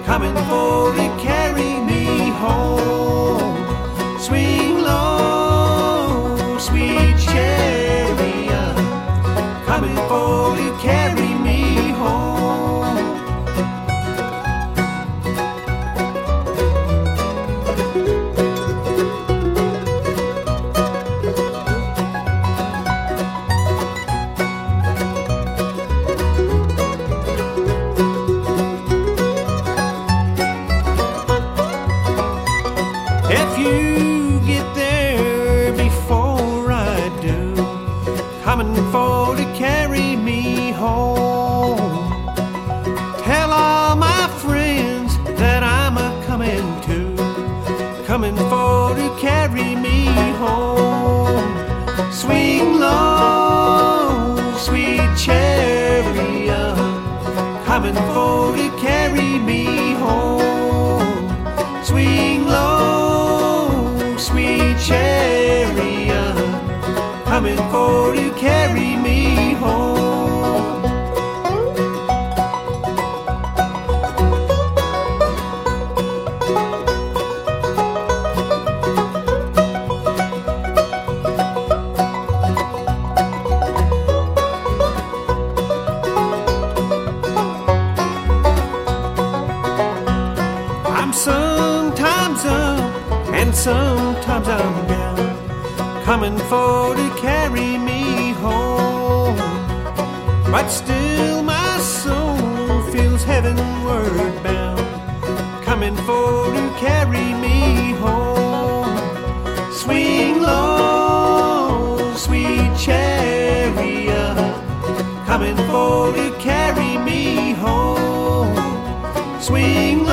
coming for to carry me home. Swing low, sweet chariot, coming for to carry me home. If you get there before I do, coming for to carry me home. Tell all my friends that I'm a coming too, coming for to carry me home. Swing low, sweet chariot, coming for to carry me home. Swing low, sweet chariot, coming for to carry me home. I'm sometimes up and sometimes I'm down, coming for to carry me home. But still my soul feels heavenward bound, coming for to carry me home. Swing low, sweet chariot, coming for to carry me home. Swing